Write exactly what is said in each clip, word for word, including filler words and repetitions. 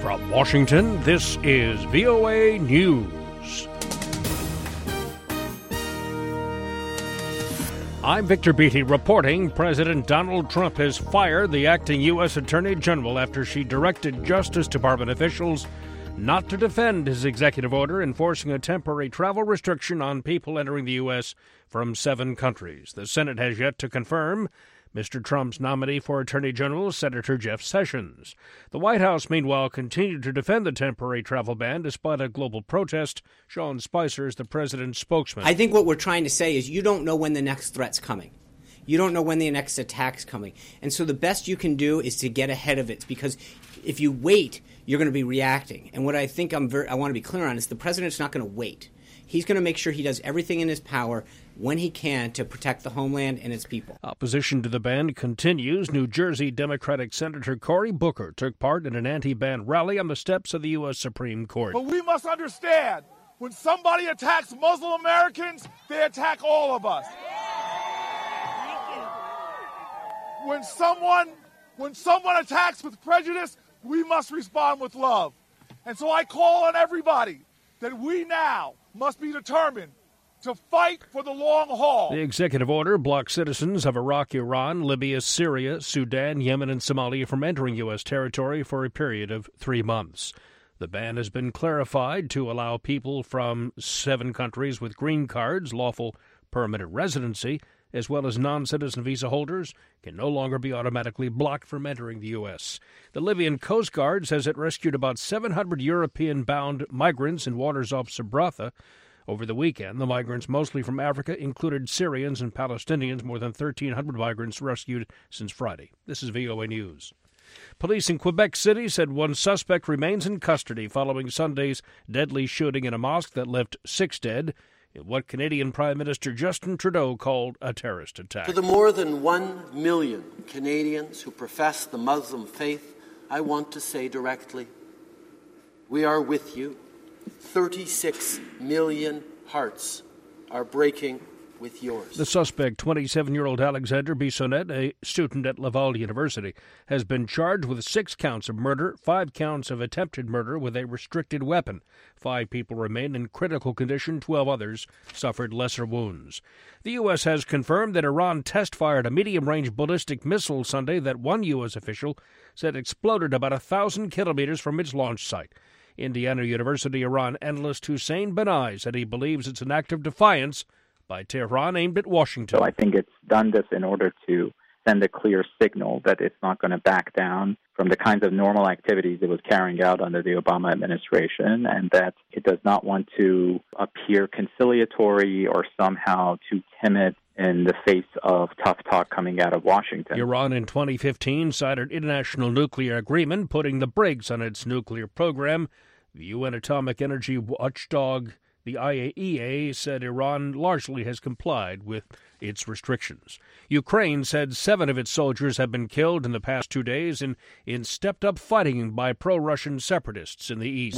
From Washington, this is V O A News. I'm Victor Beatty reporting President Donald Trump has fired the acting U S Attorney General after she directed Justice Department officials not to defend his executive order enforcing a temporary travel restriction on people entering the U S from seven countries. The Senate has yet to confirm Mister Trump's nominee for Attorney General, Senator Jeff Sessions. The White House, meanwhile, continued to defend the temporary travel ban despite a global protest. Sean Spicer is the president's spokesman. I think what we're trying to say is you don't know when the next threat's coming. You don't know when the next attack's coming. And so the best you can do is to get ahead of it, because if you wait, you're going to be reacting. And what I think I'm very, I want to be clear on is the president's not going to wait. He's going to make sure he does everything in his power when he can to protect the homeland and its people. Opposition to the ban continues. New Jersey Democratic Senator Cory Booker took part in an anti-ban rally on the steps of the U S Supreme Court. But we must understand, when somebody attacks Muslim Americans, they attack all of us. When someone, when someone attacks with prejudice, we must respond with love. And so I call on everybody that we now must be determined to fight for the long haul. The executive order blocks citizens of Iraq, Iran, Libya, Syria, Sudan, Yemen, and Somalia from entering U S territory for a period of three months. The ban has been clarified to allow people from seven countries with green cards, lawful permanent residency, as well as non-citizen visa holders, can no longer be automatically blocked from entering the U S. The Libyan Coast Guard says it rescued about seven hundred European-bound migrants in waters off Sabratha. Over the weekend, the migrants, mostly from Africa, included Syrians and Palestinians, more than thirteen hundred migrants rescued since Friday. This is V O A News. Police in Quebec City said one suspect remains in custody following Sunday's deadly shooting in a mosque that left six dead in what Canadian Prime Minister Justin Trudeau called a terrorist attack. To the more than one million Canadians who profess the Muslim faith, I want to say directly, we are with you. thirty-six million hearts are breaking with yours. The suspect, twenty-seven-year-old Alexander Bissonnette, a student at Laval University, has been charged with six counts of murder, five counts of attempted murder with a restricted weapon. Five people remain in critical condition. Twelve others suffered lesser wounds. The U S has confirmed that Iran test-fired a medium-range ballistic missile Sunday that one U S official said exploded about a thousand kilometers from its launch site. Indiana University Iran analyst Hussein Banai said he believes it's an act of defiance by Tehran aimed at Washington. So I think it's done this in order to send a clear signal that it's not going to back down from the kinds of normal activities it was carrying out under the Obama administration, and that it does not want to appear conciliatory or somehow too timid in the face of tough talk coming out of Washington. Iran in twenty fifteen signed an international nuclear agreement putting the brakes on its nuclear program. The U N Atomic Energy Watchdog, the I A E A, said Iran largely has complied with its restrictions. Ukraine said seven of its soldiers have been killed in the past two days in, in stepped-up fighting by pro-Russian separatists in the east.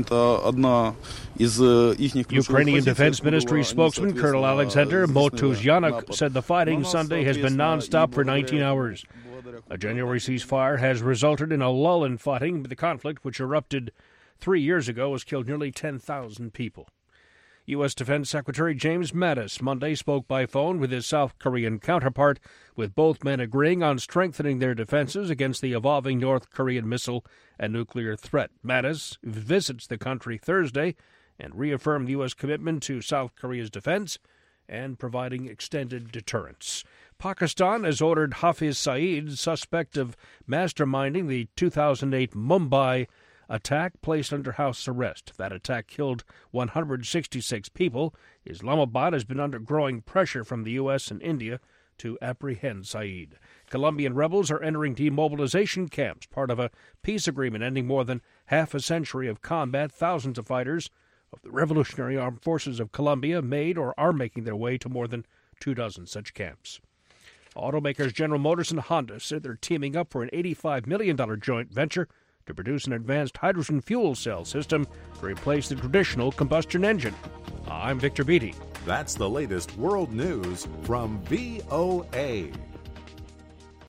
Ukrainian Defense Ministry spokesman Colonel Alexander Motuzyanuk said the fighting Sunday has been non-stop for nineteen hours. A January ceasefire has resulted in a lull in fighting, but the conflict, which erupted three years ago, has killed nearly ten thousand people. U S. Defense Secretary James Mattis Monday spoke by phone with his South Korean counterpart, with both men agreeing on strengthening their defenses against the evolving North Korean missile and nuclear threat. Mattis visits the country Thursday and reaffirmed the U S commitment to South Korea's defense and providing extended deterrence. Pakistan has ordered Hafiz Saeed, suspect of masterminding the two thousand eight Mumbai attack, placed under house arrest. That attack killed one hundred sixty-six people. Islamabad has been under growing pressure from the U S and India to apprehend Saeed. Colombian rebels are entering demobilization camps, part of a peace agreement ending more than half a century of combat. Thousands of fighters of the Revolutionary Armed Forces of Colombia made or are making their way to more than two dozen such camps. Automakers General Motors and Honda said they're teaming up for an eighty-five million dollars joint venture to produce an advanced hydrogen fuel cell system to replace the traditional combustion engine. I'm Victor Beatty. That's the latest world news from V O A.